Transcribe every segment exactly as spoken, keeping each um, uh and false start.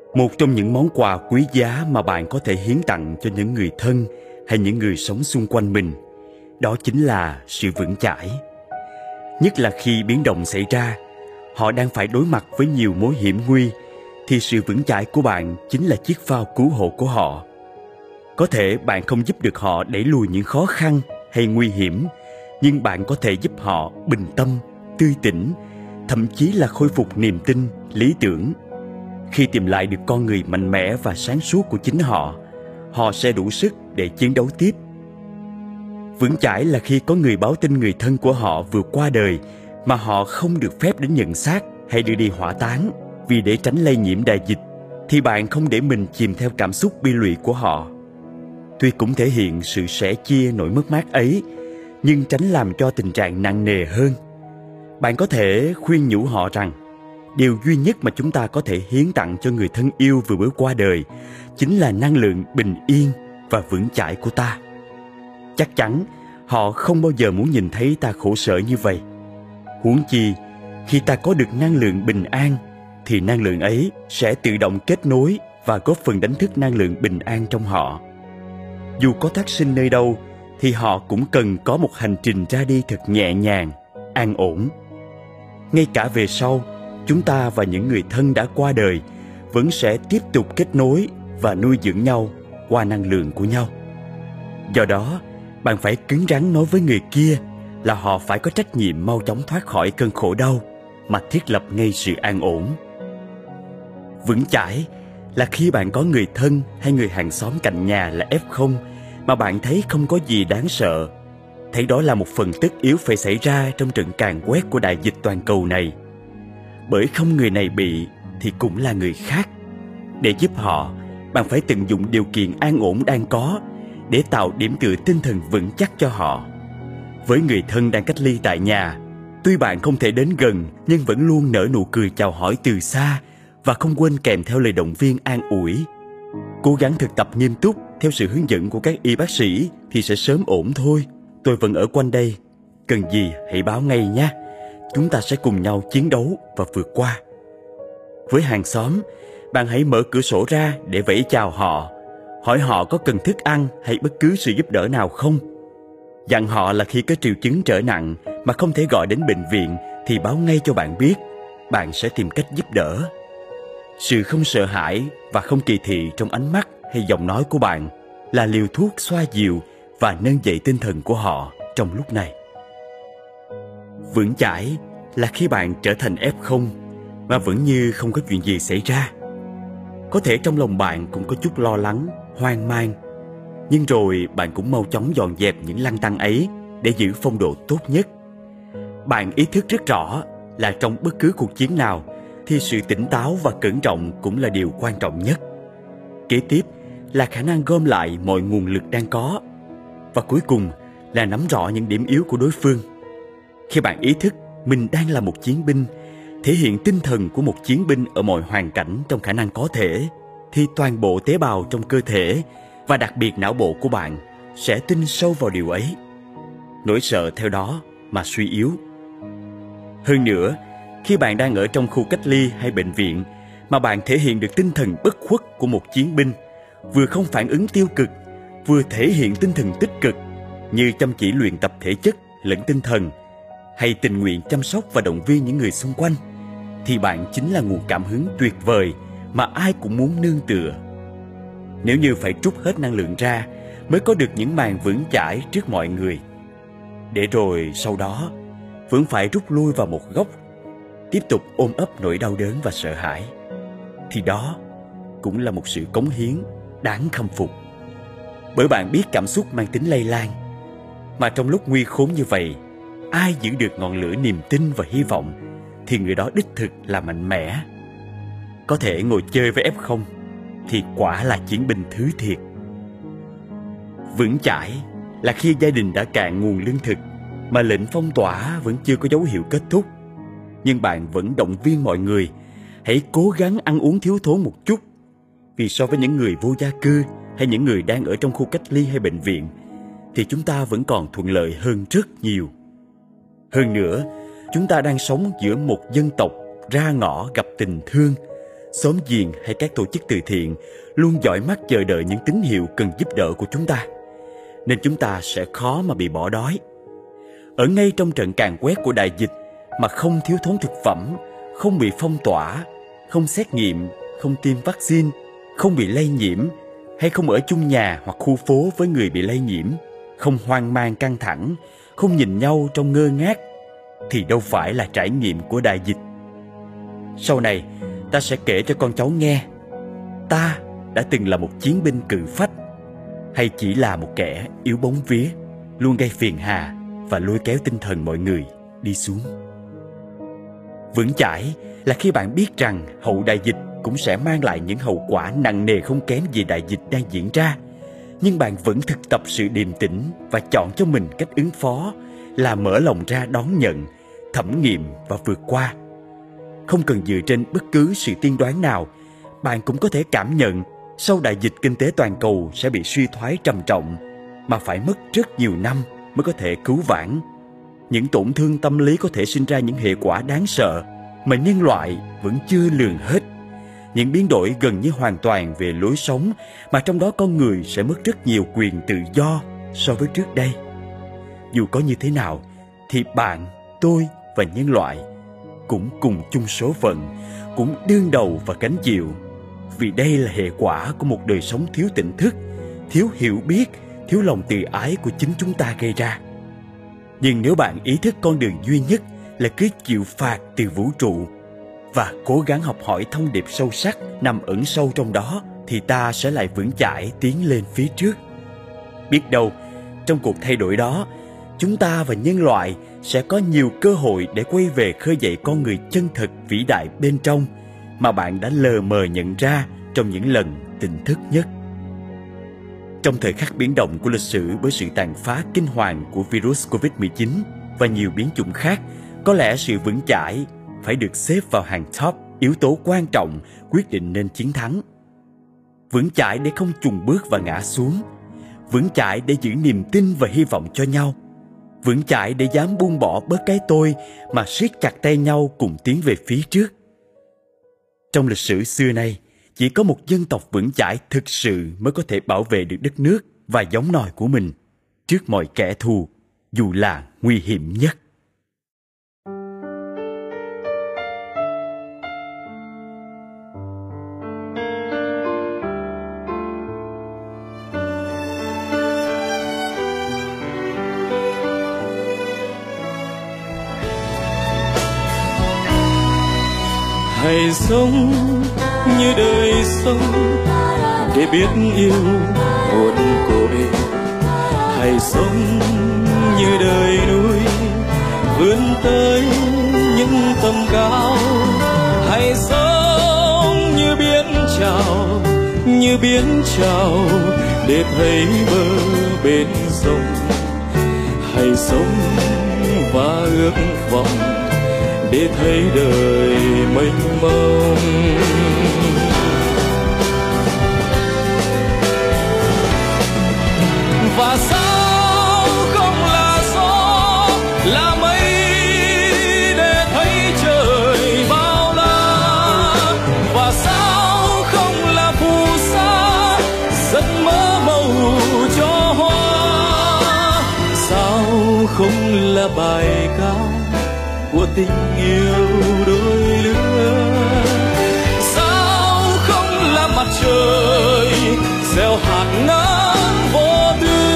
Một trong những món quà quý giá mà bạn có thể hiến tặng cho những người thân hay những người sống xung quanh mình, đó chính là sự vững chãi. Nhất là khi biến động xảy ra, họ đang phải đối mặt với nhiều mối hiểm nguy, thì sự vững chãi của bạn chính là chiếc phao cứu hộ của họ. Có thể bạn không giúp được họ đẩy lùi những khó khăn hay nguy hiểm, nhưng bạn có thể giúp họ bình tâm, tươi tỉnh, thậm chí là khôi phục niềm tin, lý tưởng. Khi tìm lại được con người mạnh mẽ và sáng suốt của chính họ, họ sẽ đủ sức để chiến đấu tiếp. Vững chãi là khi có người báo tin người thân của họ vừa qua đời mà họ không được phép đến nhận xác hay đưa đi hỏa táng, vì để tránh lây nhiễm đại dịch thì bạn không để mình chìm theo cảm xúc bi lụy của họ. Tuy cũng thể hiện sự sẻ chia nỗi mất mát ấy, nhưng tránh làm cho tình trạng nặng nề hơn. Bạn có thể khuyên nhủ họ rằng điều duy nhất mà chúng ta có thể hiến tặng cho người thân yêu vừa mới qua đời chính là năng lượng bình yên và vững chãi của ta. Chắc chắn họ không bao giờ muốn nhìn thấy ta khổ sở như vậy. Huống chi, khi ta có được năng lượng bình an, thì năng lượng ấy sẽ tự động kết nối và góp phần đánh thức năng lượng bình an trong họ. Dù có thác sinh nơi đâu, thì họ cũng cần có một hành trình ra đi thật nhẹ nhàng, an ổn. Ngay cả về sau, chúng ta và những người thân đã qua đời vẫn sẽ tiếp tục kết nối và nuôi dưỡng nhau qua năng lượng của nhau. Do đó, bạn phải cứng rắn nói với người kia là họ phải có trách nhiệm mau chóng thoát khỏi cơn khổ đau mà thiết lập ngay sự an ổn. Vững chãi là khi bạn có người thân hay người hàng xóm cạnh nhà là ép không mà bạn thấy không có gì đáng sợ, thấy đó là một phần tất yếu phải xảy ra trong trận càn quét của đại dịch toàn cầu này. Bởi không người này bị thì cũng là người khác. Để giúp họ, bạn phải tận dụng điều kiện an ổn đang có để tạo điểm tựa tinh thần vững chắc cho họ. Với người thân đang cách ly tại nhà, tuy bạn không thể đến gần nhưng vẫn luôn nở nụ cười chào hỏi từ xa và không quên kèm theo lời động viên an ủi. Cố gắng thực tập nghiêm túc theo sự hướng dẫn của các y bác sĩ thì sẽ sớm ổn thôi. Tôi vẫn ở quanh đây, cần gì hãy báo ngay nhé. Chúng ta sẽ cùng nhau chiến đấu và vượt qua. Với hàng xóm, bạn hãy mở cửa sổ ra để vẫy chào họ, hỏi họ có cần thức ăn hay bất cứ sự giúp đỡ nào không. Dặn họ là khi có triệu chứng trở nặng mà không thể gọi đến bệnh viện thì báo ngay cho bạn biết, bạn sẽ tìm cách giúp đỡ. Sự không sợ hãi và không kỳ thị trong ánh mắt hay giọng nói của bạn là liều thuốc xoa dịu và nâng dậy tinh thần của họ trong lúc này. Vững chãi là khi bạn trở thành ép không mà vẫn như không có chuyện gì xảy ra. Có thể trong lòng bạn cũng có chút lo lắng, hoang mang, nhưng rồi bạn cũng mau chóng dọn dẹp những lăn tăn ấy để giữ phong độ tốt nhất. Bạn ý thức rất rõ là trong bất cứ cuộc chiến nào thì sự tỉnh táo và cẩn trọng cũng là điều quan trọng nhất. Kế tiếp là khả năng gom lại mọi nguồn lực đang có. Và cuối cùng là nắm rõ những điểm yếu của đối phương. Khi bạn ý thức mình đang là một chiến binh, thể hiện tinh thần của một chiến binh ở mọi hoàn cảnh trong khả năng có thể, thì toàn bộ tế bào trong cơ thể và đặc biệt não bộ của bạn sẽ tin sâu vào điều ấy. Nỗi sợ theo đó mà suy yếu. Hơn nữa, khi bạn đang ở trong khu cách ly hay bệnh viện mà bạn thể hiện được tinh thần bất khuất của một chiến binh, vừa không phản ứng tiêu cực, vừa thể hiện tinh thần tích cực như chăm chỉ luyện tập thể chất lẫn tinh thần, hay tình nguyện chăm sóc và động viên những người xung quanh, thì bạn chính là nguồn cảm hứng tuyệt vời mà ai cũng muốn nương tựa. Nếu như phải trút hết năng lượng ra mới có được những màn vững chãi trước mọi người, để rồi sau đó vẫn phải rút lui vào một góc, tiếp tục ôm ấp nỗi đau đớn và sợ hãi, thì đó cũng là một sự cống hiến đáng khâm phục. Bởi bạn biết cảm xúc mang tính lây lan, mà trong lúc nguy khốn như vậy, ai giữ được ngọn lửa niềm tin và hy vọng thì người đó đích thực là mạnh mẽ. Có thể ngồi chơi với ép không thì quả là chiến binh thứ thiệt. Vững chãi là khi gia đình đã cạn nguồn lương thực mà lệnh phong tỏa vẫn chưa có dấu hiệu kết thúc, nhưng bạn vẫn động viên mọi người hãy cố gắng ăn uống thiếu thốn một chút, vì so với những người vô gia cư hay những người đang ở trong khu cách ly hay bệnh viện thì chúng ta vẫn còn thuận lợi hơn rất nhiều. Hơn nữa, chúng ta đang sống giữa một dân tộc ra ngõ gặp tình thương, xóm giềng hay các tổ chức từ thiện luôn dõi mắt chờ đợi những tín hiệu cần giúp đỡ của chúng ta, nên chúng ta sẽ khó mà bị bỏ đói. Ở ngay trong trận càn quét của đại dịch mà không thiếu thốn thực phẩm, không bị phong tỏa, không xét nghiệm, không tiêm vaccine, không bị lây nhiễm, hay không ở chung nhà hoặc khu phố với người bị lây nhiễm, không hoang mang căng thẳng, không nhìn nhau trong ngơ ngác, thì đâu phải là trải nghiệm của đại dịch. Sau này, ta sẽ kể cho con cháu nghe, ta đã từng là một chiến binh cự phách, hay chỉ là một kẻ yếu bóng vía, luôn gây phiền hà và lôi kéo tinh thần mọi người đi xuống. Vững chãi là khi bạn biết rằng hậu đại dịch cũng sẽ mang lại những hậu quả nặng nề không kém gì đại dịch đang diễn ra, nhưng bạn vẫn thực tập sự điềm tĩnh và chọn cho mình cách ứng phó là mở lòng ra đón nhận, thẩm nghiệm và vượt qua. Không cần dựa trên bất cứ sự tiên đoán nào, bạn cũng có thể cảm nhận sau đại dịch kinh tế toàn cầu sẽ bị suy thoái trầm trọng, mà phải mất rất nhiều năm mới có thể cứu vãn. Những tổn thương tâm lý có thể sinh ra những hệ quả đáng sợ mà nhân loại vẫn chưa lường hết. Những biến đổi gần như hoàn toàn về lối sống, mà trong đó con người sẽ mất rất nhiều quyền tự do so với trước đây. Dù có như thế nào, thì bạn, tôi và nhân loại cũng cùng chung số phận, cũng đương đầu và gánh chịu. Vì đây là hệ quả của một đời sống thiếu tỉnh thức, thiếu hiểu biết, thiếu lòng từ ái của chính chúng ta gây ra. Nhưng nếu bạn ý thức con đường duy nhất là cứ chịu phạt từ vũ trụ và cố gắng học hỏi thông điệp sâu sắc nằm ẩn sâu trong đó, thì ta sẽ lại vững chãi tiến lên phía trước. Biết đâu, trong cuộc thay đổi đó, chúng ta và nhân loại sẽ có nhiều cơ hội để quay về khơi dậy con người chân thật vĩ đại bên trong mà bạn đã lờ mờ nhận ra trong những lần tỉnh thức nhất. Trong thời khắc biến động của lịch sử với sự tàn phá kinh hoàng của virus Covid mười chín và nhiều biến chủng khác, có lẽ sự vững chãi phải được xếp vào hàng top yếu tố quan trọng quyết định nên chiến thắng. Vững chãi để không chùng bước và ngã xuống, vững chãi để giữ niềm tin và hy vọng cho nhau, vững chãi để dám buông bỏ bớt cái tôi mà siết chặt tay nhau cùng tiến về phía trước. Trong lịch sử xưa nay, chỉ có một dân tộc vững chãi thực sự mới có thể bảo vệ được đất nước và giống nòi của mình trước mọi kẻ thù, dù là nguy hiểm nhất. Hãy sống như đời sống để biết yêu nguồn cội. Hãy sống như đời núi vươn tới những tầm cao. Hãy sống như biển trào, như biển trào để thấy bờ bên sông. Hãy sống và ước vọng để thấy đời mênh mông. Và sao không là gió, là mây để thấy trời bao la. Và sao không là phù sa giấc mơ màu cho hoa. Sao không là bài ca của tình yêu đôi lứa. Sao không là mặt trời gieo hạt nắng vô tư.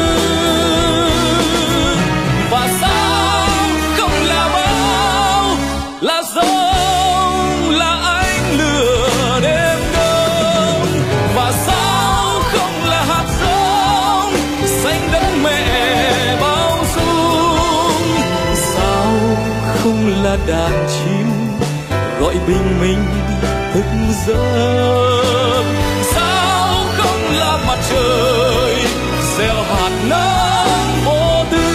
Và sao không là bão, là giông, là ánh lửa đêm đông. Và sao không là hạt giống xanh đất mẹ bao dung. Sao không là đàn chim gọi bình minh thức giấc. Sao không là mặt trời gieo hạt nắng vô tư.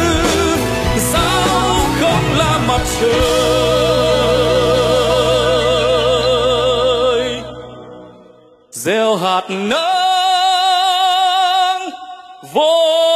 Sao không là mặt trời gieo hạt nắng vô